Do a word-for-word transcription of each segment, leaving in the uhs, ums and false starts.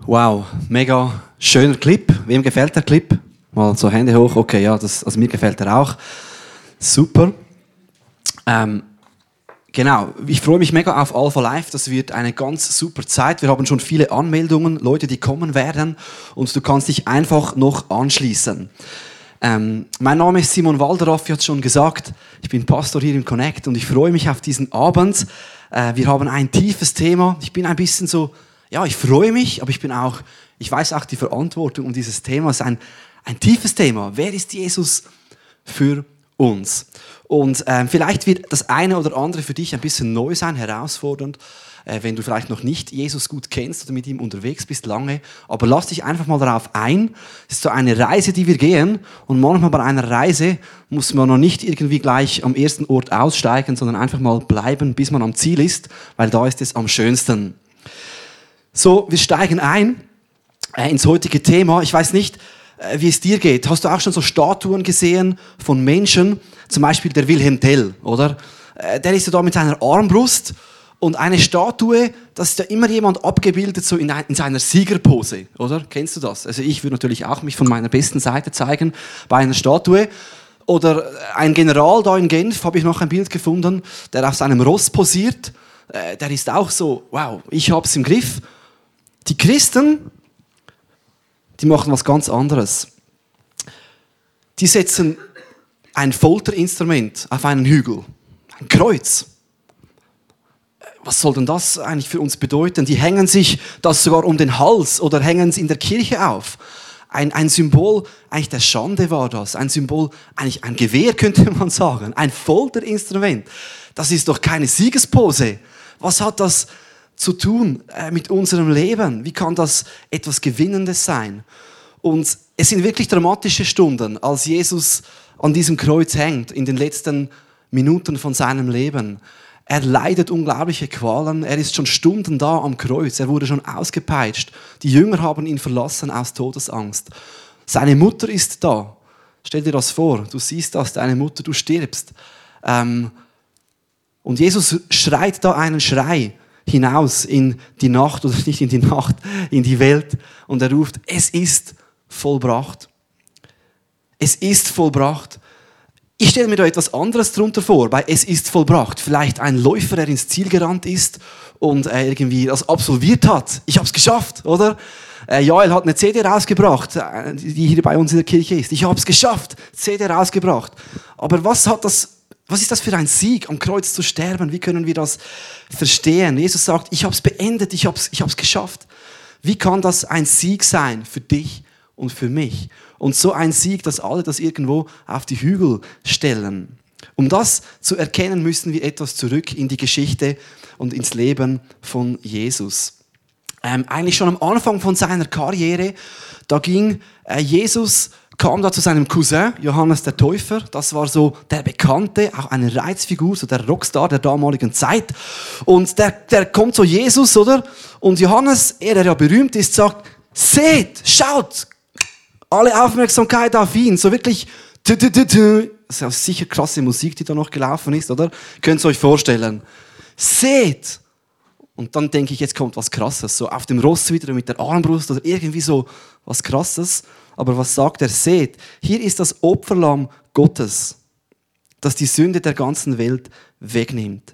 Wow, mega schöner Clip. Wem gefällt der Clip? Mal so Hände hoch. Okay, ja, das, also mir gefällt er auch. Super. Ähm, genau, ich freue mich mega auf Alpha Live. Das wird eine ganz super Zeit. Wir haben schon viele Anmeldungen, Leute, die kommen werden. Und du kannst dich einfach noch anschließen. Ähm, mein Name ist Simon Walderoff, ich habe es schon gesagt. Ich bin Pastor hier im Connect und ich freue mich auf diesen Abend. Äh, wir haben ein tiefes Thema. Ich bin ein bisschen so, ja, ich freue mich, aber ich bin auch, ich weiß auch die Verantwortung um dieses Thema. Es ist ein, ein tiefes Thema. Wer ist Jesus für uns? Und ähm, vielleicht wird das eine oder andere für dich ein bisschen neu sein, herausfordernd, äh, wenn du vielleicht noch nicht Jesus gut kennst oder mit ihm unterwegs bist lange. Aber lass dich einfach mal darauf ein. Es ist so eine Reise, die wir gehen. Und manchmal bei einer Reise muss man noch nicht irgendwie gleich am ersten Ort aussteigen, sondern einfach mal bleiben, bis man am Ziel ist, weil da ist es am schönsten. So, wir steigen ein äh, ins heutige Thema. Ich weiß nicht, äh, wie es dir geht. Hast du auch schon so Statuen gesehen von Menschen? Zum Beispiel der Wilhelm Tell, oder? Äh, der ist ja da mit seiner Armbrust und eine Statue, das ist ja immer jemand abgebildet so in, ein, in seiner Siegerpose, oder? Kennst du das? Also ich würde natürlich auch mich von meiner besten Seite zeigen bei einer Statue. Oder ein General da in Genf, habe ich noch ein Bild gefunden, der auf seinem Ross posiert. Äh, der ist auch so, wow, ich habe es im Griff. Die Christen, die machen was ganz anderes. Die setzen ein Folterinstrument auf einen Hügel, ein Kreuz. Was soll denn das eigentlich für uns bedeuten? Die hängen sich das sogar um den Hals oder hängen es in der Kirche auf. Ein, ein Symbol eigentlich der Schande war das. Ein Symbol, eigentlich ein Gewehr könnte man sagen. Ein Folterinstrument. Das ist doch keine Siegespose. Was hat das zu tun äh, mit unserem Leben? Wie kann das etwas Gewinnendes sein? Und es sind wirklich dramatische Stunden, als Jesus an diesem Kreuz hängt, in den letzten Minuten von seinem Leben. Er leidet unglaubliche Qualen, er ist schon Stunden da am Kreuz, er wurde schon ausgepeitscht. Die Jünger haben ihn verlassen aus Todesangst. Seine Mutter ist da. Stell dir das vor, du siehst das, deine Mutter, du stirbst. Ähm, und Jesus schreit da einen Schrei hinaus in die Nacht, oder nicht in die Nacht, in die Welt. Und er ruft, es ist vollbracht. Es ist vollbracht. Ich stelle mir da etwas anderes darunter vor, bei es ist vollbracht. Vielleicht ein Läufer, der ins Ziel gerannt ist und äh, irgendwie das absolviert hat. Ich habe es geschafft, oder? Äh, Joel hat eine C D rausgebracht, äh, die hier bei uns in der Kirche ist. Ich habe es geschafft, C D rausgebracht. Aber was hat das, was ist das für ein Sieg, am Kreuz zu sterben? Wie können wir das verstehen? Jesus sagt, ich habe es beendet, ich habe es ich habe es geschafft. Wie kann das ein Sieg sein für dich und für mich? Und so ein Sieg, dass alle das irgendwo auf die Hügel stellen. Um das zu erkennen, müssen wir etwas zurück in die Geschichte und ins Leben von Jesus. Ähm, eigentlich schon am Anfang von seiner Karriere, da ging äh, Jesus, kam da zu seinem Cousin, Johannes der Täufer. Das war so der Bekannte, auch eine Reizfigur, so der Rockstar der damaligen Zeit. Und der, der kommt zu Jesus, oder? Und Johannes, er, der ja berühmt ist, sagt, seht, schaut, alle Aufmerksamkeit auf ihn, so wirklich, tü, tü, tü, tü. Das ist ja sicher krasse Musik, die da noch gelaufen ist, oder? Könnt ihr euch vorstellen. Seht! Und dann denke ich, jetzt kommt was Krasses, so auf dem Ross wieder mit der Armbrust oder irgendwie so was Krasses. Aber was sagt er? Seht, hier ist das Opferlamm Gottes, das die Sünde der ganzen Welt wegnimmt.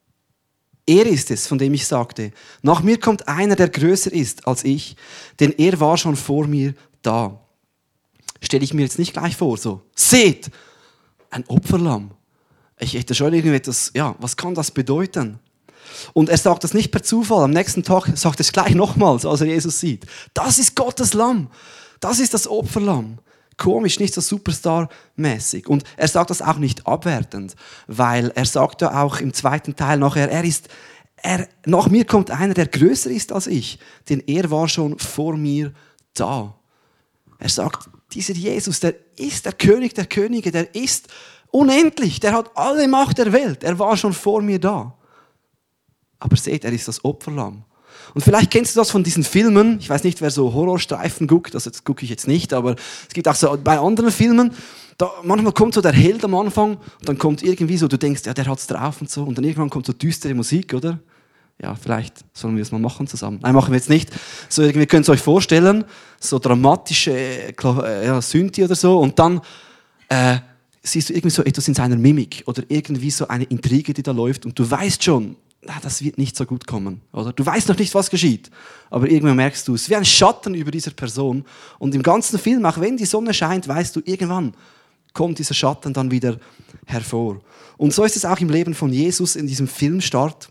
Er ist es, von dem ich sagte, nach mir kommt einer, der größer ist als ich, denn er war schon vor mir da. Stelle ich mir jetzt nicht gleich vor, so, seht, ein Opferlamm. Ich hätte schon irgendwie etwas, ja, was kann das bedeuten? Und er sagt das nicht per Zufall, am nächsten Tag sagt er es gleich nochmals, als er Jesus sieht. Das ist Gottes Lamm, das ist das Opferlamm. Komisch, nicht so Superstar-mäßig. Und er sagt das auch nicht abwertend, weil er sagt ja auch im zweiten Teil nachher, er ist, er, nach mir kommt einer, der größer ist als ich, denn er war schon vor mir da. Er sagt, dieser Jesus, der ist der König der Könige, der ist unendlich, der hat alle Macht der Welt, er war schon vor mir da. Aber seht, er ist das Opferlamm. Und vielleicht kennst du das von diesen Filmen, ich weiß nicht, wer so Horrorstreifen guckt, also das gucke ich jetzt nicht, aber es gibt auch so bei anderen Filmen, da manchmal kommt so der Held am Anfang und dann kommt irgendwie so, du denkst, ja, der hat's drauf und so, und dann irgendwann kommt so düstere Musik, oder? Ja, vielleicht sollen wir es mal machen zusammen. Nein, machen wir jetzt nicht. So, ihr könnt es euch vorstellen, so dramatische äh, ja, Synthi oder so und dann äh, siehst du irgendwie so etwas in seiner Mimik oder irgendwie so eine Intrige, die da läuft und du weißt schon, na, das wird nicht so gut kommen. Oder? Du weißt noch nicht, was geschieht, aber irgendwann merkst du es. Wie ein Schatten über dieser Person und im ganzen Film, auch wenn die Sonne scheint, weißt du, irgendwann kommt dieser Schatten dann wieder hervor. Und so ist es auch im Leben von Jesus in diesem Filmstart.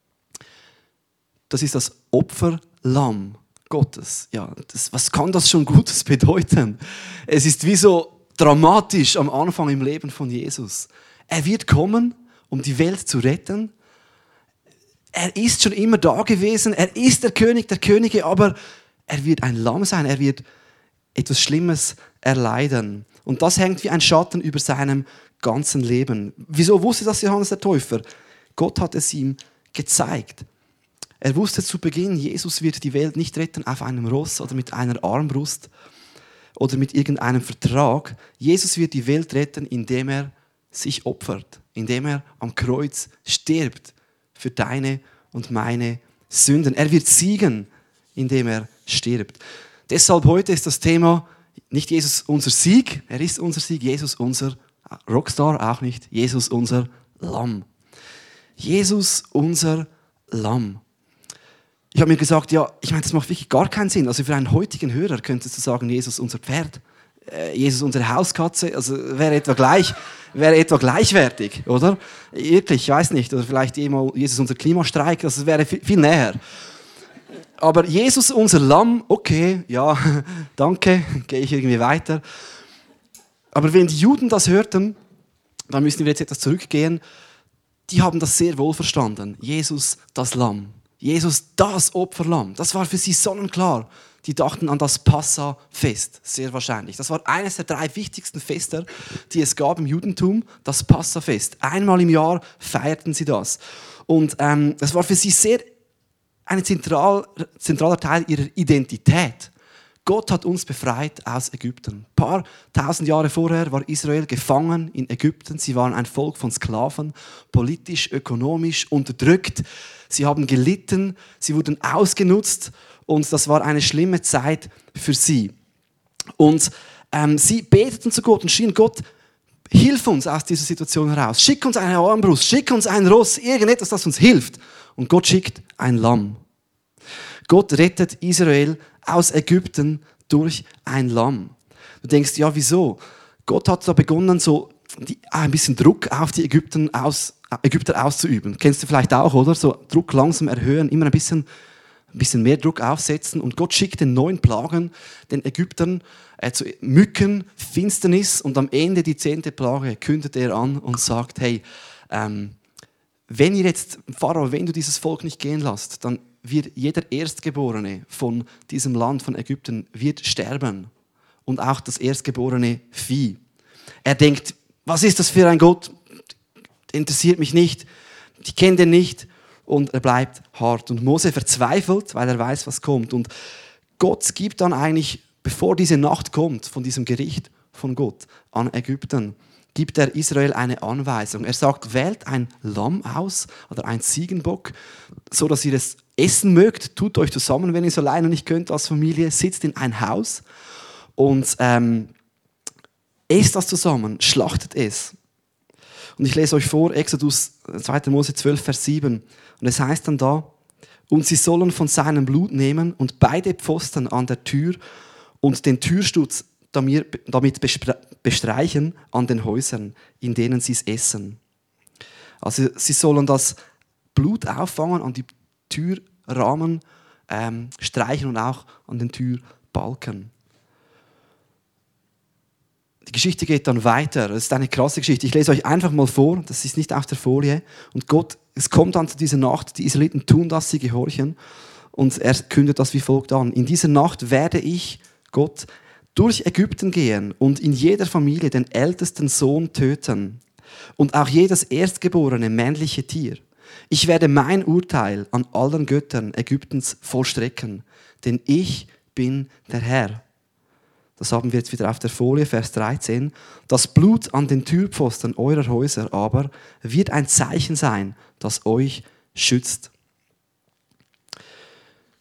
Das ist das Opferlamm Gottes. Ja, das, was kann das schon Gutes bedeuten? Es ist wie so dramatisch am Anfang im Leben von Jesus. Er wird kommen, um die Welt zu retten. Er ist schon immer da gewesen. Er ist der König der Könige, aber er wird ein Lamm sein. Er wird etwas Schlimmes erleiden. Und das hängt wie ein Schatten über seinem ganzen Leben. Wieso wusste das Johannes der Täufer? Gott hat es ihm gezeigt. Er wusste zu Beginn, Jesus wird die Welt nicht retten auf einem Ross oder mit einer Armbrust oder mit irgendeinem Vertrag. Jesus wird die Welt retten, indem er sich opfert, indem er am Kreuz stirbt für deine und meine Sünden. Er wird siegen, indem er stirbt. Deshalb heute ist das Thema nicht Jesus unser Sieg, er ist unser Sieg, Jesus unser Rockstar auch nicht, Jesus unser Lamm. Jesus unser Lamm. Ich habe mir gesagt, ja, ich meine, das macht wirklich gar keinen Sinn. Also für einen heutigen Hörer könntest du sagen, Jesus unser Pferd, äh, Jesus unsere Hauskatze, also wäre etwa gleich, wäre etwa gleichwertig, oder? Wirklich, ich weiß nicht, oder vielleicht Jesus unser Klimastreik, das wäre viel näher. Aber Jesus unser Lamm, okay, ja, danke, gehe ich irgendwie weiter. Aber wenn die Juden das hörten, dann müssen wir jetzt etwas zurückgehen, die haben das sehr wohl verstanden. Jesus, das Lamm. Jesus, das Opferlamm. Das war für sie sonnenklar. Die dachten an das Passa-Fest, sehr wahrscheinlich. Das war eines der drei wichtigsten Feste, die es gab im Judentum, das Passa-Fest. Einmal im Jahr feierten sie das. Und ähm, das war für sie sehr ein zentral, zentraler Teil ihrer Identität. Gott hat uns befreit aus Ägypten. Ein paar tausend Jahre vorher war Israel gefangen in Ägypten. Sie waren ein Volk von Sklaven, politisch, ökonomisch unterdrückt. Sie haben gelitten, sie wurden ausgenutzt und das war eine schlimme Zeit für sie. Und ähm, sie beteten zu Gott und schrien, Gott, hilf uns aus dieser Situation heraus. Schick uns eine Armbrust, schick uns ein Ross, irgendetwas, das uns hilft. Und Gott schickt ein Lamm. Gott rettet Israel aus Ägypten durch ein Lamm. Du denkst, ja, wieso? Gott hat da begonnen, so die, ein bisschen Druck auf die Ägypten aus, Ägypter auszuüben. Kennst du vielleicht auch, oder? So Druck langsam erhöhen, immer ein bisschen, ein bisschen mehr Druck aufsetzen. Und Gott schickte neun Plagen den Ägyptern äh, zu Mücken, Finsternis. Und am Ende, die zehnte Plage, kündet er an und sagt, hey, ähm, wenn ihr jetzt, Pharao, wenn du dieses Volk nicht gehen lasst, dann wird jeder Erstgeborene von diesem Land, von Ägypten, wird sterben. Und auch das erstgeborene Vieh. Er denkt, was ist das für ein Gott? Interessiert mich nicht. Ich kenne den nicht. Und er bleibt hart. Und Mose verzweifelt, weil er weiß, was kommt. Und Gott gibt dann eigentlich, bevor diese Nacht kommt, von diesem Gericht von Gott an Ägypten, gibt er Israel eine Anweisung. Er sagt, wählt ein Lamm aus oder ein Ziegenbock, so dass ihr es essen mögt. Tut euch zusammen, wenn ihr es alleine nicht könnt als Familie. Sitzt in ein Haus und ähm, esst das zusammen, schlachtet es. Und ich lese euch vor, Exodus zweiter Mose zwölf, Vers sieben. Und es heißt dann da, und sie sollen von seinem Blut nehmen und beide Pfosten an der Tür und den Türstutz damit bestreichen an den Häusern, in denen sie es essen. Also sie sollen das Blut auffangen, an die Türrahmen ähm, streichen und auch an den Türbalken. Die Geschichte geht dann weiter. Das ist eine krasse Geschichte. Ich lese euch einfach mal vor, das ist nicht auf der Folie. Und Gott, es kommt dann zu dieser Nacht, die Israeliten tun das, sie gehorchen. Und er kündet das wie folgt an. In dieser Nacht werde ich, Gott, durch Ägypten gehen und in jeder Familie den ältesten Sohn töten und auch jedes erstgeborene männliche Tier. Ich werde mein Urteil an allen Göttern Ägyptens vollstrecken, denn ich bin der Herr. Das haben wir jetzt wieder auf der Folie, Vers dreizehn. Das Blut an den Türpfosten eurer Häuser aber wird ein Zeichen sein, das euch schützt.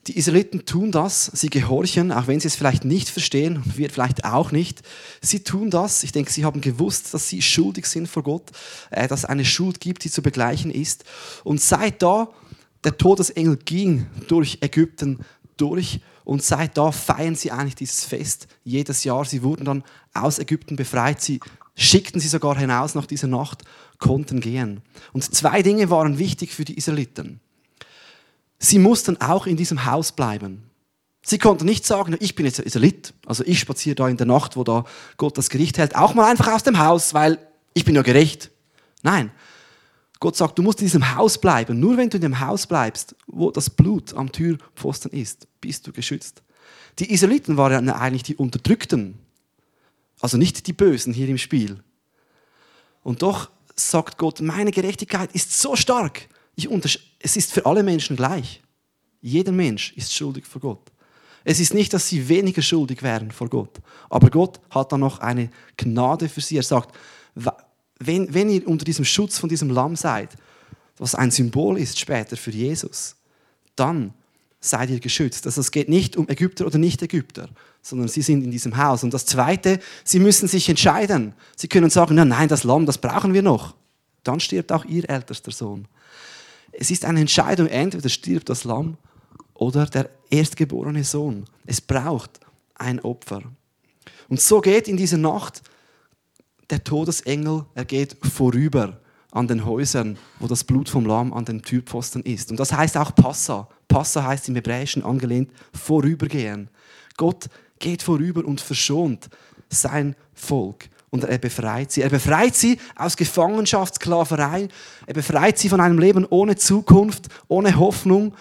Die Israeliten tun das, sie gehorchen, auch wenn sie es vielleicht nicht verstehen, und wir vielleicht auch nicht. Sie tun das, ich denke, sie haben gewusst, dass sie schuldig sind vor Gott, äh, dass es eine Schuld gibt, die zu begleichen ist. Und seit da, der Todesengel ging durch Ägypten durch und seit da feiern sie eigentlich dieses Fest jedes Jahr. Sie wurden dann aus Ägypten befreit, sie schickten sie sogar hinaus nach dieser Nacht, konnten gehen. Und zwei Dinge waren wichtig für die Israeliten. Sie mussten auch in diesem Haus bleiben. Sie konnten nicht sagen, ich bin jetzt ein Israelit, also ich spaziere da in der Nacht, wo da Gott das Gericht hält, auch mal einfach aus dem Haus, weil ich bin ja gerecht. Nein, Gott sagt, du musst in diesem Haus bleiben. Nur wenn du in dem Haus bleibst, wo das Blut am Türpfosten ist, bist du geschützt. Die Israeliten waren ja eigentlich die Unterdrückten, also nicht die Bösen hier im Spiel. Und doch sagt Gott, meine Gerechtigkeit ist so stark, ich untersch- es ist für alle Menschen gleich. Jeder Mensch ist schuldig vor Gott. Es ist nicht, dass sie weniger schuldig wären vor Gott. Aber Gott hat dann noch eine Gnade für sie. Er sagt, wenn, wenn ihr unter diesem Schutz von diesem Lamm seid, was ein Symbol ist später für Jesus, dann seid ihr geschützt. Also es geht nicht um Ägypter oder Nicht-Ägypter, sondern sie sind in diesem Haus. Und das Zweite, sie müssen sich entscheiden. Sie können sagen, ja, nein, das Lamm, das brauchen wir noch. Dann stirbt auch ihr ältester Sohn. Es ist eine Entscheidung, entweder stirbt das Lamm oder der erstgeborene Sohn. Es braucht ein Opfer. Und so geht in dieser Nacht der Todesengel, er geht vorüber an den Häusern, wo das Blut vom Lamm an den Türpfosten ist. Und das heißt auch Passa. Passa heißt im Hebräischen angelehnt vorübergehen. Gott geht vorüber und verschont sein Volk. Und er befreit sie. Er befreit sie aus Gefangenschaft, Sklaverei. Er befreit sie von einem Leben ohne Zukunft, ohne Hoffnung,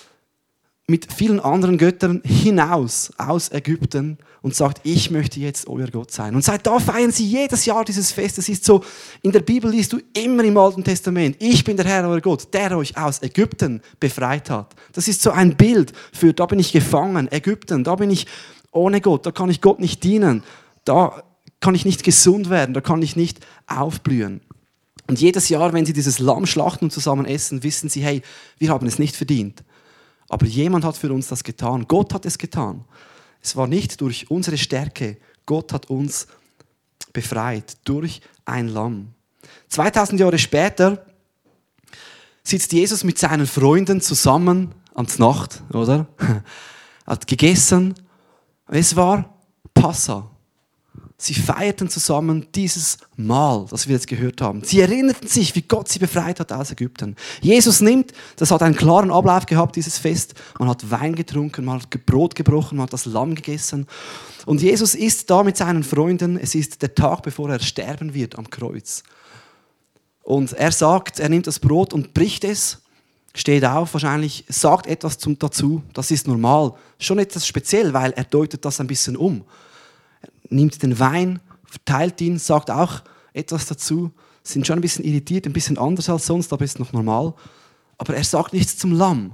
mit vielen anderen Göttern hinaus aus Ägypten und sagt, ich möchte jetzt euer Gott sein. Und seit da feiern sie jedes Jahr dieses Fest. Es ist so, in der Bibel liest du immer im Alten Testament, ich bin der Herr, euer Gott, der euch aus Ägypten befreit hat. Das ist so ein Bild für, da bin ich gefangen, Ägypten, da bin ich ohne Gott, da kann ich Gott nicht dienen, da kann ich nicht gesund werden, da kann ich nicht aufblühen. Und jedes Jahr, wenn sie dieses Lamm schlachten und zusammen essen, wissen sie, hey, wir haben es nicht verdient. Aber jemand hat für uns das getan. Gott hat es getan. Es war nicht durch unsere Stärke. Gott hat uns befreit durch ein Lamm. zweitausend Jahre später sitzt Jesus mit seinen Freunden zusammen ans Nacht, oder? Hat gegessen. Es war Passa. Sie feierten zusammen dieses Mahl, das wir jetzt gehört haben. Sie erinnerten sich, wie Gott sie befreit hat aus Ägypten. Jesus nimmt, das hat einen klaren Ablauf gehabt, dieses Fest. Man hat Wein getrunken, man hat Brot gebrochen, man hat das Lamm gegessen. Und Jesus ist da mit seinen Freunden. Es ist der Tag, bevor er sterben wird am Kreuz. Und er sagt, er nimmt das Brot und bricht es, steht auf, wahrscheinlich sagt etwas dazu. Das ist normal. Schon etwas speziell, weil er deutet das ein bisschen um. Nimmt den Wein, verteilt ihn, sagt auch etwas dazu, sind schon ein bisschen irritiert, ein bisschen anders als sonst, aber ist noch normal. Aber er sagt nichts zum Lamm.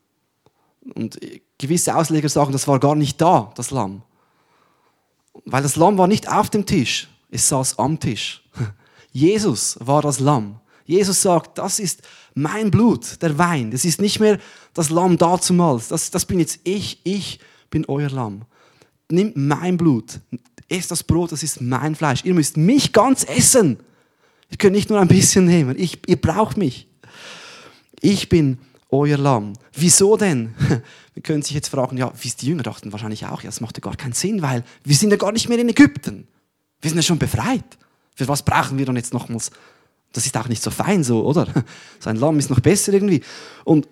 Und gewisse Ausleger sagen, das war gar nicht da, das Lamm. Weil das Lamm war nicht auf dem Tisch, es saß am Tisch. Jesus war das Lamm. Jesus sagt, das ist mein Blut, der Wein. Das ist nicht mehr das Lamm dazumals. Das, das bin jetzt ich, ich bin euer Lamm. Nimmt mein Blut, esst das Brot, das ist mein Fleisch. Ihr müsst mich ganz essen. Ihr könnt nicht nur ein bisschen nehmen. Ich, ihr braucht mich. Ich bin euer Lamm. Wieso denn? Wir können sich jetzt fragen, ja, wie es die Jünger dachten, wahrscheinlich auch, ja, das macht ja gar keinen Sinn, weil wir sind ja gar nicht mehr in Ägypten. Wir sind ja schon befreit. Für was brauchen wir dann jetzt nochmals? Das ist auch nicht so fein so, oder? So ein Lamm ist noch besser irgendwie. Und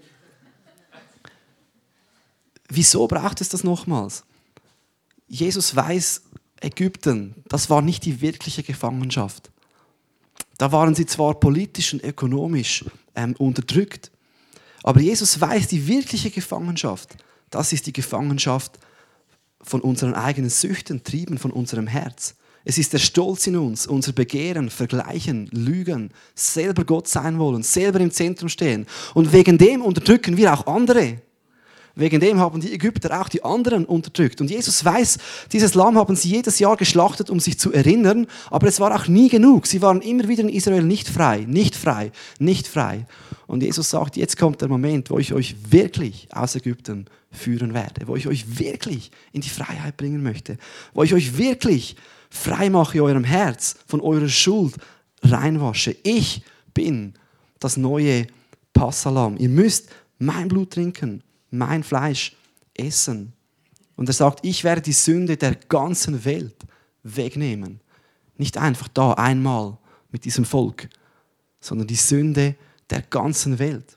wieso braucht es das nochmals? Jesus weiß, Ägypten, das war nicht die wirkliche Gefangenschaft. Da waren sie zwar politisch und ökonomisch ähm, unterdrückt, aber Jesus weiß, die wirkliche Gefangenschaft, das ist die Gefangenschaft von unseren eigenen Süchten, Trieben, von unserem Herz. Es ist der Stolz in uns, unser Begehren, Vergleichen, Lügen, selber Gott sein wollen, selber im Zentrum stehen. Und wegen dem unterdrücken wir auch andere. Wegen dem haben die Ägypter auch die anderen unterdrückt. Und Jesus weiß, dieses Lamm haben sie jedes Jahr geschlachtet, um sich zu erinnern, aber es war auch nie genug. Sie waren immer wieder in Israel nicht frei, nicht frei, nicht frei. Und Jesus sagt, jetzt kommt der Moment, wo ich euch wirklich aus Ägypten führen werde, wo ich euch wirklich in die Freiheit bringen möchte, wo ich euch wirklich frei mache in eurem Herz, von eurer Schuld reinwasche. Ich bin das neue Passalam. Ihr müsst mein Blut trinken, mein Fleisch essen. Und er sagt, ich werde die Sünde der ganzen Welt wegnehmen. Nicht einfach da einmal mit diesem Volk, sondern die Sünde der ganzen Welt.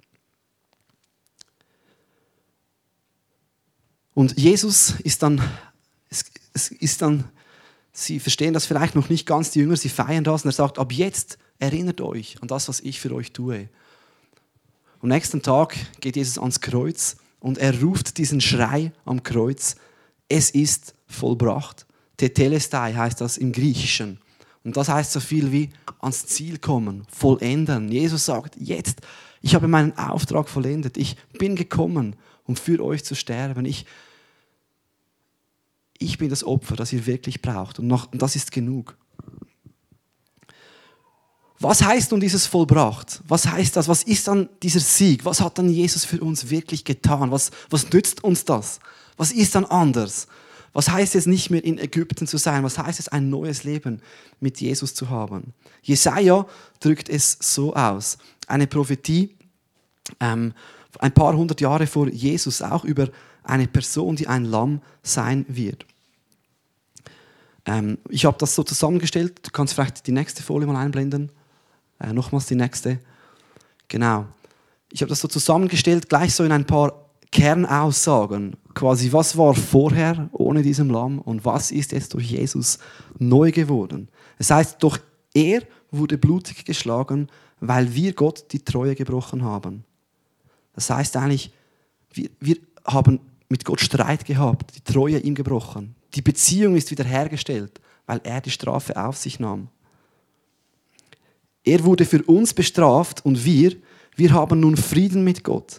Und Jesus ist dann, es, es ist dann, Sie verstehen das vielleicht noch nicht ganz, die Jünger, sie feiern das und er sagt, ab jetzt erinnert euch an das, was ich für euch tue. Am nächsten Tag geht Jesus ans Kreuz und er ruft diesen Schrei am Kreuz, es ist vollbracht. Tetelestai heißt das im Griechischen. Und das heißt so viel wie ans Ziel kommen, vollenden. Jesus sagt, jetzt, ich habe meinen Auftrag vollendet. Ich bin gekommen, um für euch zu sterben. Ich, ich bin das Opfer, das ihr wirklich braucht. Und, noch, und das ist genug. Was heißt nun dieses vollbracht? Was heißt das? Was ist dann dieser Sieg? Was hat dann Jesus für uns wirklich getan? Was, was nützt uns das? Was ist dann anders? Was heißt es nicht mehr in Ägypten zu sein? Was heißt es, ein neues Leben mit Jesus zu haben? Jesaja drückt es so aus. Eine Prophetie, ähm, ein paar hundert Jahre vor Jesus, auch über eine Person, die ein Lamm sein wird. Ähm, ich habe das so zusammengestellt. Du kannst vielleicht die nächste Folie mal einblenden. Äh, nochmals die nächste. Genau. Ich habe das so zusammengestellt, gleich so in ein paar Kernaussagen. Quasi, was war vorher ohne diesem Lamm und was ist jetzt durch Jesus neu geworden? Es heißt, doch er wurde blutig geschlagen, weil wir Gott die Treue gebrochen haben. Das heißt eigentlich, wir, wir haben mit Gott Streit gehabt, die Treue ihm gebrochen. Die Beziehung ist wiederhergestellt, weil er die Strafe auf sich nahm. Er wurde für uns bestraft und wir, wir haben nun Frieden mit Gott.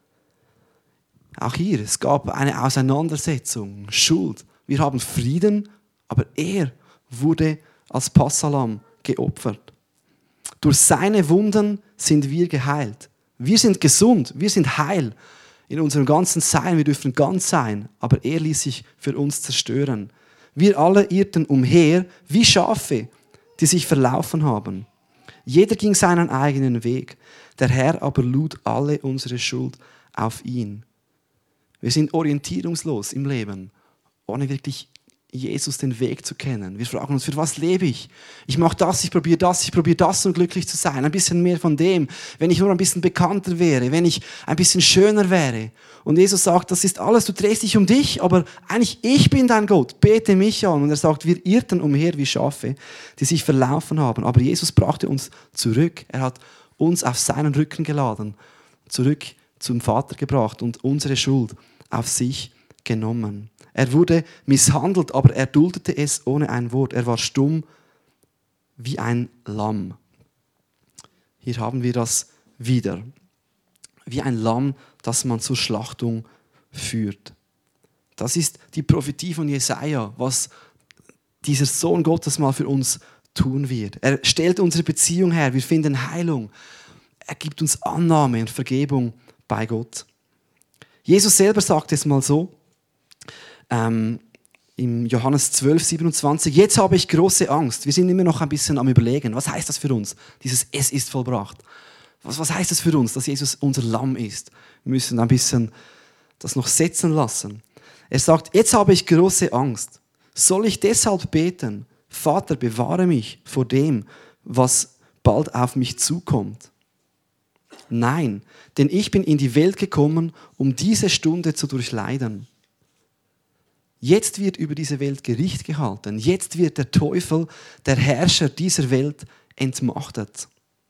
Auch hier, es gab eine Auseinandersetzung, Schuld. Wir haben Frieden, aber er wurde als Passalam geopfert. Durch seine Wunden sind wir geheilt. Wir sind gesund, wir sind heil in unserem ganzen Sein. Wir dürfen ganz sein, aber er ließ sich für uns zerstören. Wir alle irrten umher wie Schafe, die sich verlaufen haben. Jeder ging seinen eigenen Weg. Der Herr aber lud alle unsere Schuld auf ihn. Wir sind orientierungslos im Leben, ohne wirklich Jesus den Weg zu kennen. Wir fragen uns, für was lebe ich? Ich mache das, ich probiere das, ich probiere das, um glücklich zu sein. Ein bisschen mehr von dem, wenn ich nur ein bisschen bekannter wäre, wenn ich ein bisschen schöner wäre. Und Jesus sagt, das ist alles, du drehst dich um dich, aber eigentlich ich bin dein Gott, bete mich an. Und er sagt, wir irrten umher wie Schafe, die sich verlaufen haben. Aber Jesus brachte uns zurück. Er hat uns auf seinen Rücken geladen, zurück zum Vater gebracht und unsere Schuld auf sich genommen. Er wurde misshandelt, aber er duldete es ohne ein Wort. Er war stumm wie ein Lamm. Hier haben wir das wieder. Wie ein Lamm, das man zur Schlachtung führt. Das ist die Prophetie von Jesaja, was dieser Sohn Gottes mal für uns tun wird. Er stellt unsere Beziehung her. Wir finden Heilung. Er gibt uns Annahme und Vergebung bei Gott. Jesus selber sagt es mal so, ähm, im Johannes zwölf, siebenundzwanzig, jetzt habe ich große Angst. Wir sind immer noch ein bisschen am Überlegen, was heißt das für uns? Dieses Es ist vollbracht. Was, was heißt das für uns, dass Jesus unser Lamm ist? Wir müssen ein bisschen das noch setzen lassen. Er sagt, jetzt habe ich große Angst. Soll ich deshalb beten, Vater, bewahre mich vor dem, was bald auf mich zukommt? Nein, denn ich bin in die Welt gekommen, um diese Stunde zu durchleiden. Jetzt wird über diese Welt Gericht gehalten. Jetzt wird der Teufel, der Herrscher dieser Welt, entmachtet.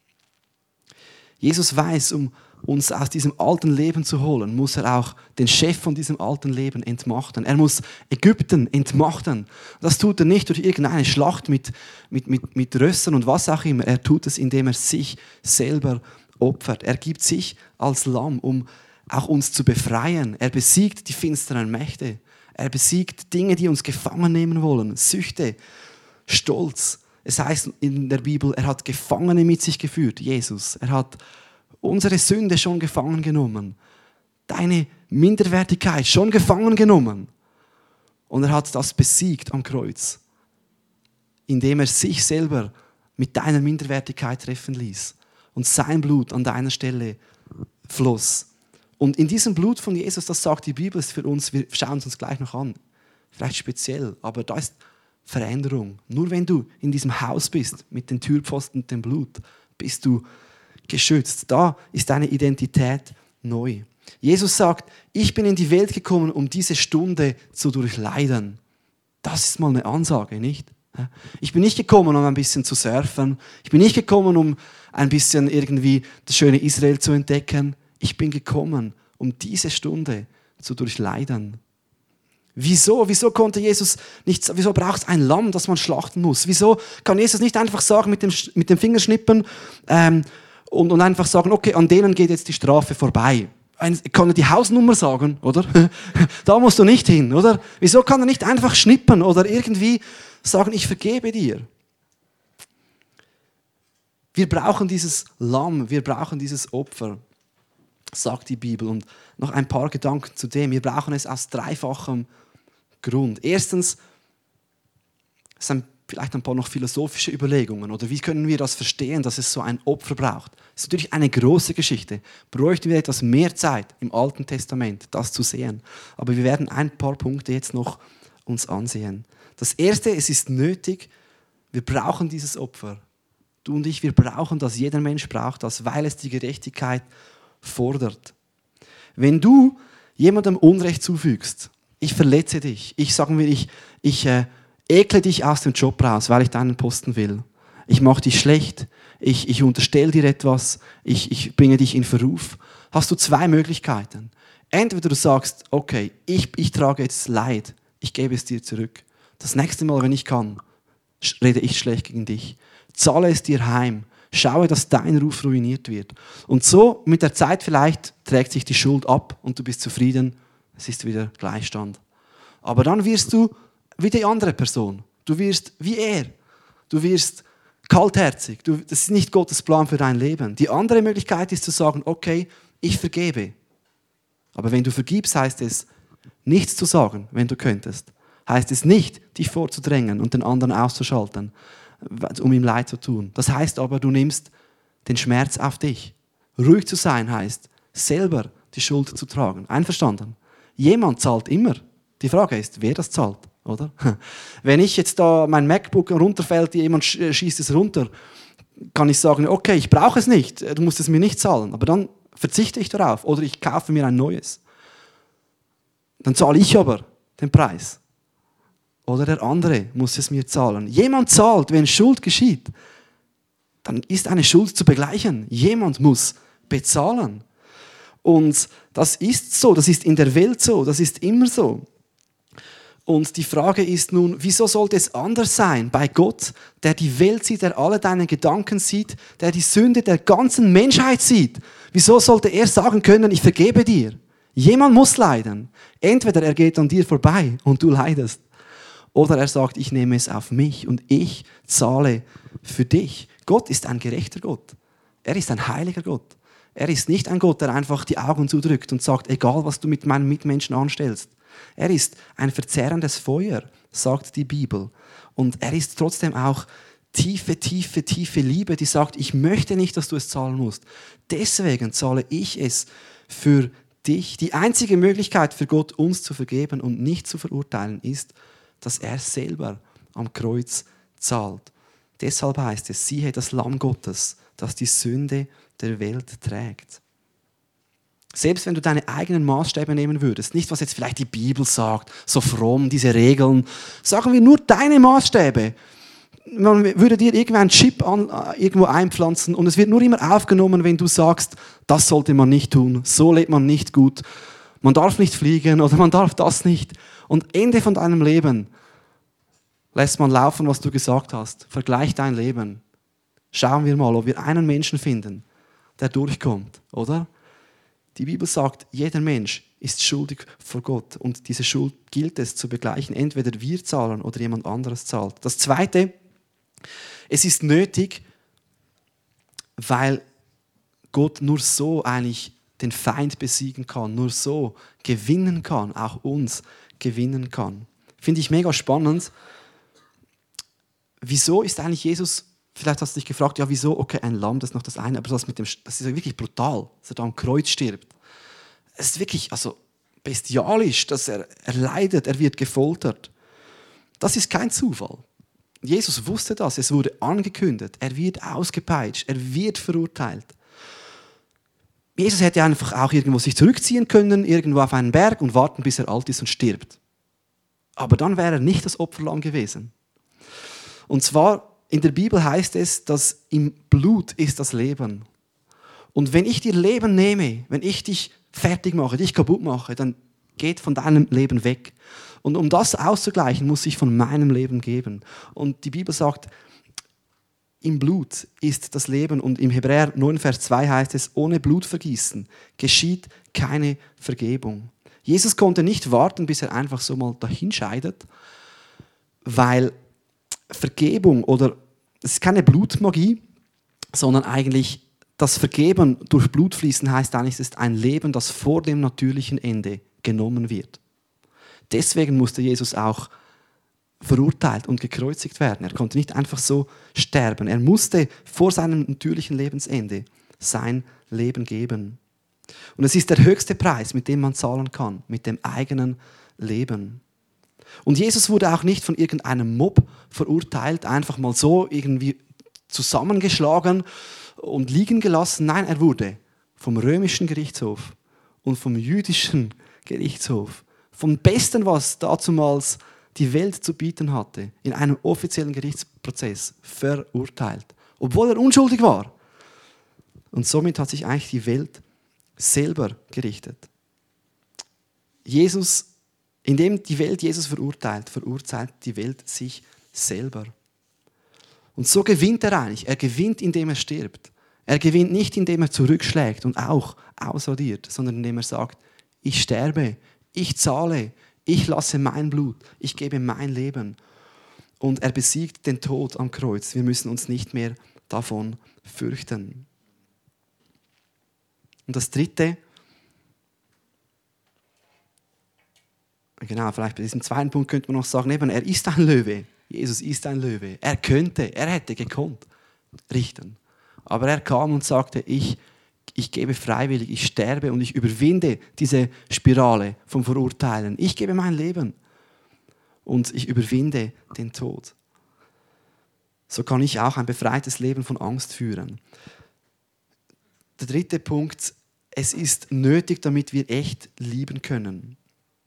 Jesus weiß, um uns aus diesem alten Leben zu holen, muss er auch den Chef von diesem alten Leben entmachten. Er muss Ägypten entmachten. Das tut er nicht durch irgendeine Schlacht mit, mit, mit, mit Rössern und was auch immer. Er tut es, indem er sich selber opfert. Er gibt sich als Lamm, um auch uns zu befreien. Er besiegt die finsteren Mächte. Er besiegt Dinge, die uns gefangen nehmen wollen. Süchte, Stolz. Es heißt in der Bibel, er hat Gefangene mit sich geführt, Jesus. Er hat unsere Sünde schon gefangen genommen. Deine Minderwertigkeit schon gefangen genommen. Und er hat das besiegt am Kreuz, indem er sich selber mit deiner Minderwertigkeit treffen ließ und sein Blut an deiner Stelle floss. Und in diesem Blut von Jesus, das sagt die Bibel, ist für uns, wir schauen es uns gleich noch an, vielleicht speziell, aber da ist Veränderung. Nur wenn du in diesem Haus bist, mit den Türpfosten und dem Blut, bist du geschützt. Da ist deine Identität neu. Jesus sagt, ich bin in die Welt gekommen, um diese Stunde zu durchleiden. Das ist mal eine Ansage, nicht? Ich bin nicht gekommen, um ein bisschen zu surfen. Ich bin nicht gekommen, um ein bisschen irgendwie das schöne Israel zu entdecken. Ich bin gekommen, um diese Stunde zu durchleiden. Wieso? Wieso konnte Jesus nicht, wieso braucht es ein Lamm, das man schlachten muss? Wieso kann Jesus nicht einfach sagen, mit dem, mit dem Fingerschnippen ähm, und, und einfach sagen, okay, an denen geht jetzt die Strafe vorbei? Ein, kann er die Hausnummer sagen, oder? Da musst du nicht hin, oder? Wieso kann er nicht einfach schnippen oder irgendwie sagen, ich vergebe dir? Wir brauchen dieses Lamm, wir brauchen dieses Opfer, sagt die Bibel. Und noch ein paar Gedanken zu dem. Wir brauchen es aus dreifachem Grund. Erstens, es sind vielleicht ein paar noch philosophische Überlegungen. Oder wie können wir das verstehen, dass es so ein Opfer braucht? Das ist natürlich eine große Geschichte. Bräuchten wir etwas mehr Zeit im Alten Testament, das zu sehen. Aber wir werden ein paar Punkte jetzt noch uns ansehen. Das Erste, es ist nötig, wir brauchen dieses Opfer. Du und ich, wir brauchen das, jeder Mensch braucht das, weil es die Gerechtigkeit fordert. Wenn du jemandem Unrecht zufügst, ich verletze dich, ich sage mir, ich, ich äh, ekle dich aus dem Job raus, weil ich deinen Posten will. Ich mache dich schlecht, ich, ich unterstelle dir etwas, ich, ich bringe dich in Verruf. Hast du zwei Möglichkeiten. Entweder du sagst, okay, ich, ich trage jetzt Leid, ich gebe es dir zurück. Das nächste Mal, wenn ich kann, rede ich schlecht gegen dich. Zahle es dir heim. Schaue, dass dein Ruf ruiniert wird. Und so mit der Zeit vielleicht trägt sich die Schuld ab und du bist zufrieden. Es ist wieder Gleichstand. Aber dann wirst du wie die andere Person. Du wirst wie er. Du wirst kaltherzig. Du, das ist nicht Gottes Plan für dein Leben. Die andere Möglichkeit ist zu sagen, okay, ich vergebe. Aber wenn du vergibst, heißt es, nichts zu sagen, wenn du könntest. Heißt es nicht, dich vorzudrängen und den anderen auszuschalten, um ihm Leid zu tun. Das heißt aber, du nimmst den Schmerz auf dich. Ruhig zu sein heißt, selber die Schuld zu tragen. Einverstanden? Jemand zahlt immer. Die Frage ist, wer das zahlt, oder? Wenn ich jetzt da mein MacBook runterfällt, jemand schießt es runter, kann ich sagen, okay, ich brauche es nicht, du musst es mir nicht zahlen, aber dann verzichte ich darauf oder ich kaufe mir ein neues. Dann zahle ich aber den Preis. Oder der andere muss es mir zahlen. Jemand zahlt, wenn Schuld geschieht, dann ist eine Schuld zu begleichen. Jemand muss bezahlen. Und das ist so, das ist in der Welt so, das ist immer so. Und die Frage ist nun, wieso sollte es anders sein bei Gott, der die Welt sieht, der alle deine Gedanken sieht, der die Sünde der ganzen Menschheit sieht? Wieso sollte er sagen können, ich vergebe dir? Jemand muss leiden. Entweder er geht an dir vorbei und du leidest. Oder er sagt, ich nehme es auf mich und ich zahle für dich. Gott ist ein gerechter Gott. Er ist ein heiliger Gott. Er ist nicht ein Gott, der einfach die Augen zudrückt und sagt, egal was du mit meinen Mitmenschen anstellst. Er ist ein verzehrendes Feuer, sagt die Bibel. Und er ist trotzdem auch tiefe, tiefe, tiefe Liebe, die sagt, ich möchte nicht, dass du es zahlen musst. Deswegen zahle ich es für dich. Die einzige Möglichkeit für Gott, uns zu vergeben und nicht zu verurteilen, ist, dass er selber am Kreuz zahlt. Deshalb heißt es, siehe das Lamm Gottes, das die Sünde der Welt trägt. Selbst wenn du deine eigenen Maßstäbe nehmen würdest, nicht was jetzt vielleicht die Bibel sagt, so fromm, diese Regeln, sagen wir nur deine Maßstäbe. Man würde dir irgendwie einen Chip an, irgendwo einpflanzen und es wird nur immer aufgenommen, wenn du sagst, das sollte man nicht tun, so lebt man nicht gut, man darf nicht fliegen oder man darf das nicht. Und Ende von deinem Leben lässt man laufen, was du gesagt hast. Vergleich dein Leben. Schauen wir mal, ob wir einen Menschen finden, der durchkommt, oder? Die Bibel sagt, jeder Mensch ist schuldig vor Gott und diese Schuld gilt es zu begleichen. Entweder wir zahlen oder jemand anderes zahlt. Das Zweite, es ist nötig, weil Gott nur so eigentlich den Feind besiegen kann, nur so gewinnen kann, auch uns gewinnen kann. Finde ich mega spannend. Wieso ist eigentlich Jesus, vielleicht hast du dich gefragt, ja wieso, okay, ein Lamm, das ist noch das eine, aber das, mit dem, das ist ja wirklich brutal, dass er da am Kreuz stirbt. Es ist wirklich also bestialisch, dass er, er leidet, er wird gefoltert. Das ist kein Zufall. Jesus wusste das, es wurde angekündigt, er wird ausgepeitscht, er wird verurteilt. Jesus hätte einfach auch irgendwo sich zurückziehen können, irgendwo auf einen Berg und warten, bis er alt ist und stirbt. Aber dann wäre er nicht das Opferlamm gewesen. Und zwar, in der Bibel heißt es, dass im Blut ist das Leben. Und wenn ich dir Leben nehme, wenn ich dich fertig mache, dich kaputt mache, dann geht von deinem Leben weg. Und um das auszugleichen, muss ich von meinem Leben geben. Und die Bibel sagt, im Blut ist das Leben. Und im Hebräer neun, Vers zwei heißt es, ohne Blutvergießen geschieht keine Vergebung. Jesus konnte nicht warten, bis er einfach so mal dahinscheidet, weil Vergebung oder es ist keine Blutmagie, sondern eigentlich das Vergeben durch Blutfließen heißt eigentlich, es ist ein Leben, das vor dem natürlichen Ende genommen wird. Deswegen musste Jesus auch verurteilt und gekreuzigt werden. Er konnte nicht einfach so sterben. Er musste vor seinem natürlichen Lebensende sein Leben geben. Und es ist der höchste Preis, mit dem man zahlen kann, mit dem eigenen Leben. Und Jesus wurde auch nicht von irgendeinem Mob verurteilt, einfach mal so irgendwie zusammengeschlagen und liegen gelassen. Nein, er wurde vom römischen Gerichtshof und vom jüdischen Gerichtshof, vom Besten, was dazumals die Welt zu bieten hatte, in einem offiziellen Gerichtsprozess verurteilt, obwohl er unschuldig war. Und somit hat sich eigentlich die Welt selber gerichtet. Jesus, indem die Welt Jesus verurteilt, verurteilt die Welt sich selber. Und so gewinnt er eigentlich. Er gewinnt, indem er stirbt. Er gewinnt nicht, indem er zurückschlägt und auch ausradiert, sondern indem er sagt, ich sterbe, ich zahle, ich lasse mein Blut, ich gebe mein Leben. Und er besiegt den Tod am Kreuz. Wir müssen uns nicht mehr davon fürchten. Und das Dritte, genau, vielleicht bei diesem zweiten Punkt könnte man noch sagen, eben, er ist ein Löwe. Jesus ist ein Löwe. Er könnte, er hätte gekonnt richten. Aber er kam und sagte, ich, ich gebe freiwillig, ich sterbe und ich überwinde diese Spirale vom Verurteilen. Ich gebe mein Leben und ich überwinde den Tod. So kann ich auch ein befreites Leben von Angst führen. Der dritte Punkt, es ist nötig, damit wir echt lieben können.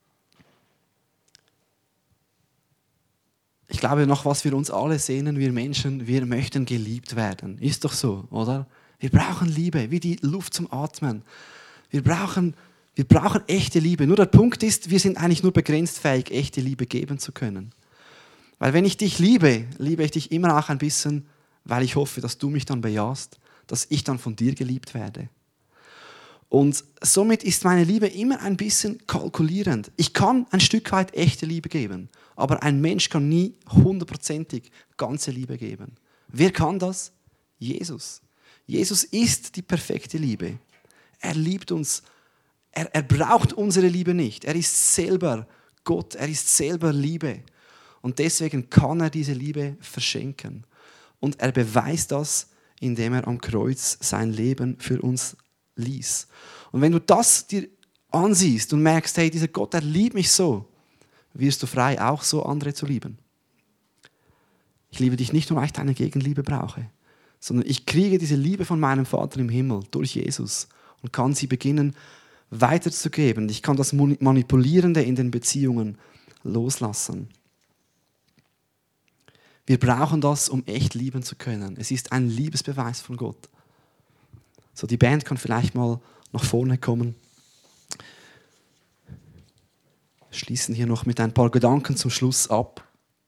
Ich glaube, nach was wir uns alle sehnen, wir Menschen, wir möchten geliebt werden. Ist doch so, oder? Wir brauchen Liebe, wie die Luft zum Atmen. Wir brauchen, wir brauchen echte Liebe. Nur der Punkt ist, wir sind eigentlich nur begrenzt fähig, echte Liebe geben zu können. Weil wenn ich dich liebe, liebe ich dich immer auch ein bisschen, weil ich hoffe, dass du mich dann bejahst, dass ich dann von dir geliebt werde. Und somit ist meine Liebe immer ein bisschen kalkulierend. Ich kann ein Stück weit echte Liebe geben, aber ein Mensch kann nie hundertprozentig ganze Liebe geben. Wer kann das? Jesus. Jesus ist die perfekte Liebe. Er liebt uns. Er, er braucht unsere Liebe nicht. Er ist selber Gott. Er ist selber Liebe. Und deswegen kann er diese Liebe verschenken. Und er beweist das, indem er am Kreuz sein Leben für uns ließ. Und wenn du das dir ansiehst und merkst, hey, dieser Gott, der liebt mich so, wirst du frei, auch so andere zu lieben. Ich liebe dich nicht nur, weil ich deine Gegenliebe brauche, sondern ich kriege diese Liebe von meinem Vater im Himmel durch Jesus und kann sie beginnen weiterzugeben. Ich kann das Manipulierende in den Beziehungen loslassen. Wir brauchen das, um echt lieben zu können. Es ist ein Liebesbeweis von Gott. So, die Band kann vielleicht mal nach vorne kommen. Wir schließen hier noch mit ein paar Gedanken zum Schluss ab.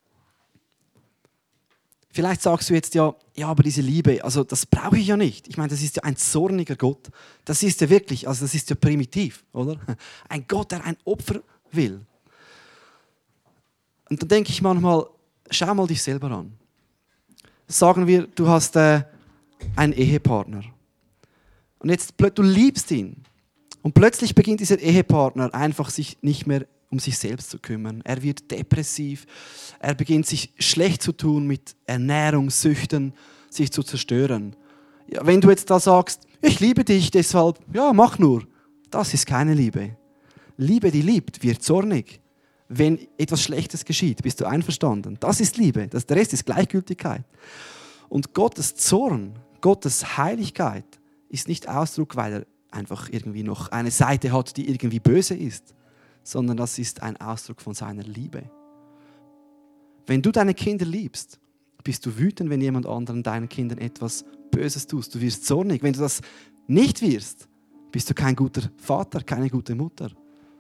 Vielleicht sagst du jetzt ja, ja, aber diese Liebe, also das brauche ich ja nicht. Ich meine, das ist ja ein zorniger Gott. Das ist ja wirklich, also das ist ja primitiv, oder? Ein Gott, der ein Opfer will. Und dann denke ich manchmal, schau mal dich selber an. Sagen wir, du hast äh, einen Ehepartner. Und jetzt, du liebst ihn. Und plötzlich beginnt dieser Ehepartner einfach sich nicht mehr um sich selbst zu kümmern. Er wird depressiv, er beginnt sich schlecht zu tun mit Ernährung, Süchten, sich zu zerstören. Ja, wenn du jetzt da sagst, ich liebe dich, deshalb, ja, mach nur. Das ist keine Liebe. Liebe, die liebt, wird zornig. Wenn etwas Schlechtes geschieht, bist du einverstanden. Das ist Liebe, das, der Rest ist Gleichgültigkeit. Und Gottes Zorn, Gottes Heiligkeit ist nicht Ausdruck, weil er einfach irgendwie noch eine Seite hat, die irgendwie böse ist, sondern das ist ein Ausdruck von seiner Liebe. Wenn du deine Kinder liebst, bist du wütend, wenn jemand anderen deinen Kindern etwas Böses tust. Du wirst zornig. Wenn du das nicht wirst, bist du kein guter Vater, keine gute Mutter.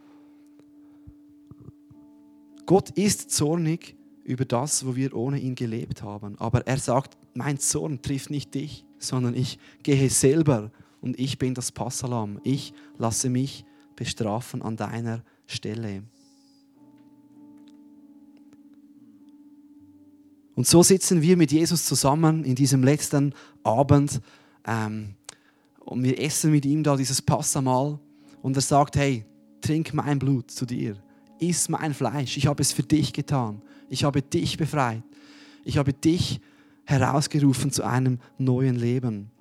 Gott ist zornig über das, wo wir ohne ihn gelebt haben. Aber er sagt, mein Zorn trifft nicht dich, sondern ich gehe selber und ich bin das Passalam. Ich lasse mich bestrafen an deiner Stelle. Und so sitzen wir mit Jesus zusammen in diesem letzten Abend ähm, und wir essen mit ihm da dieses Passamahl und er sagt, hey, trink mein Blut zu dir, iss mein Fleisch, ich habe es für dich getan, ich habe dich befreit, ich habe dich herausgerufen zu einem neuen Leben.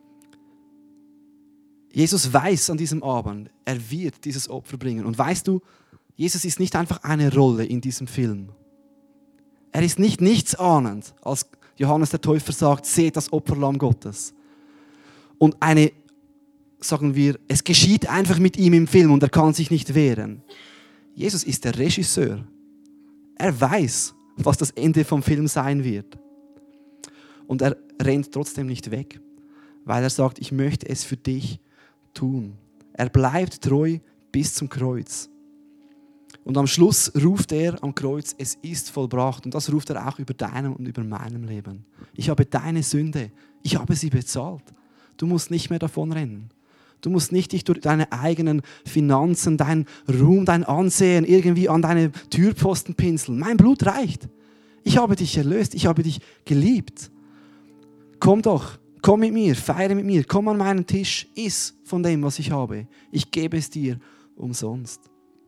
Jesus weiß an diesem Abend, er wird dieses Opfer bringen. Und weißt du, Jesus ist nicht einfach eine Rolle in diesem Film. Er ist nicht nichtsahnend, als Johannes der Täufer sagt, seht das Opferlamm Gottes. Und eine, sagen wir, es geschieht einfach mit ihm im Film und er kann sich nicht wehren. Jesus ist der Regisseur. Er weiß, was das Ende vom Film sein wird. Und er rennt trotzdem nicht weg, weil er sagt, ich möchte es für dich tun. Er bleibt treu bis zum Kreuz. Und am Schluss ruft er am Kreuz, es ist vollbracht. Und das ruft er auch über deinem und über meinem Leben. Ich habe deine Sünde, ich habe sie bezahlt. Du musst nicht mehr davon rennen. Du musst nicht dich durch deine eigenen Finanzen, dein Ruhm, dein Ansehen irgendwie an deine Türpfosten pinseln. Mein Blut reicht. Ich habe dich erlöst, ich habe dich geliebt. Komm doch, komm mit mir, feiere mit mir, komm an meinen Tisch, iss von dem, was ich habe. Ich gebe es dir umsonst.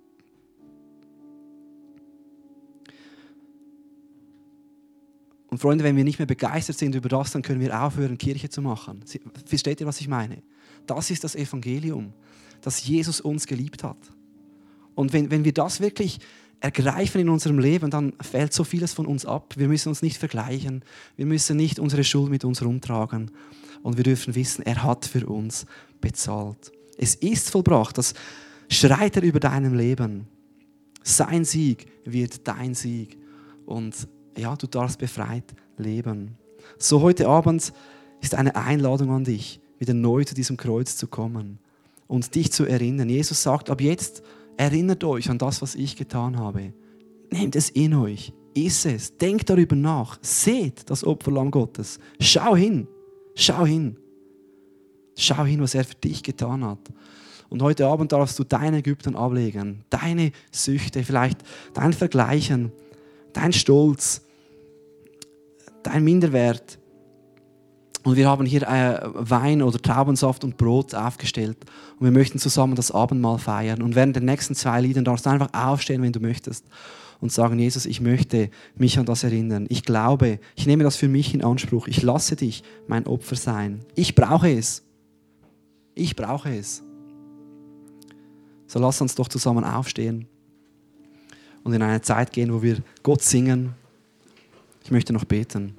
Und Freunde, wenn wir nicht mehr begeistert sind über das, dann können wir aufhören, Kirche zu machen. Versteht ihr, was ich meine? Das ist das Evangelium, dass Jesus uns geliebt hat. Und wenn, wenn wir das wirklich ergreifen in unserem Leben, dann fällt so vieles von uns ab. Wir müssen uns nicht vergleichen. Wir müssen nicht unsere Schuld mit uns rumtragen. Und wir dürfen wissen, er hat für uns bezahlt. Es ist vollbracht. Das schreit er über deinem Leben. Sein Sieg wird dein Sieg. Und ja, du darfst befreit leben. So heute Abend ist eine Einladung an dich, wieder neu zu diesem Kreuz zu kommen und dich zu erinnern. Jesus sagt, ab jetzt erinnert euch an das, was ich getan habe. Nehmt es in euch, iss es, denkt darüber nach, seht das Opferlamm Gottes. Schau hin, schau hin. Schau hin, was er für dich getan hat. Und heute Abend darfst du deine Ägypten ablegen, deine Süchte, vielleicht dein Vergleichen, dein Stolz, dein Minderwert. Und wir haben hier äh, Wein oder Traubensaft und Brot aufgestellt. Und wir möchten zusammen das Abendmahl feiern. Und während den nächsten zwei Liedern darfst du einfach aufstehen, wenn du möchtest. Und sagen, Jesus, ich möchte mich an das erinnern. Ich glaube, ich nehme das für mich in Anspruch. Ich lasse dich mein Opfer sein. Ich brauche es. Ich brauche es. So lass uns doch zusammen aufstehen und in eine Zeit gehen, wo wir Gott singen. Ich möchte noch beten.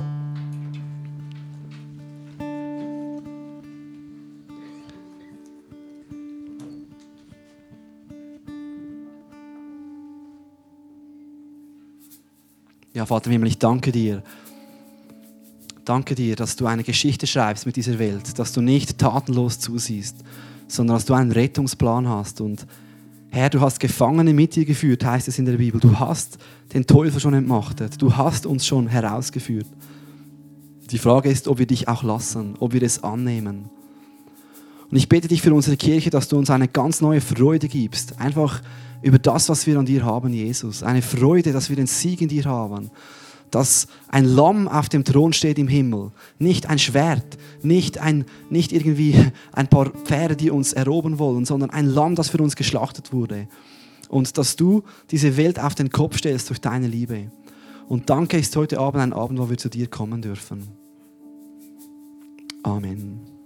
Ja, Vater im Himmel, ich danke dir. Danke dir, dass du eine Geschichte schreibst mit dieser Welt, dass du nicht tatenlos zusiehst, sondern dass du einen Rettungsplan hast. Und Herr, du hast Gefangene mit dir geführt, heißt es in der Bibel. Du hast den Teufel schon entmachtet. Du hast uns schon herausgeführt. Die Frage ist, ob wir dich auch lassen, ob wir es annehmen. Und ich bete dich für unsere Kirche, dass du uns eine ganz neue Freude gibst. Einfach über das, was wir an dir haben, Jesus. Eine Freude, dass wir den Sieg in dir haben. dass ein Lamm auf dem Thron steht im Himmel. Nicht ein Schwert, nicht, ein, nicht irgendwie ein paar Pferde, die uns erobern wollen, sondern ein Lamm, das für uns geschlachtet wurde. Und dass du diese Welt auf den Kopf stellst durch deine Liebe. Und danke, ist heute Abend ein Abend, wo wir zu dir kommen dürfen. Amen.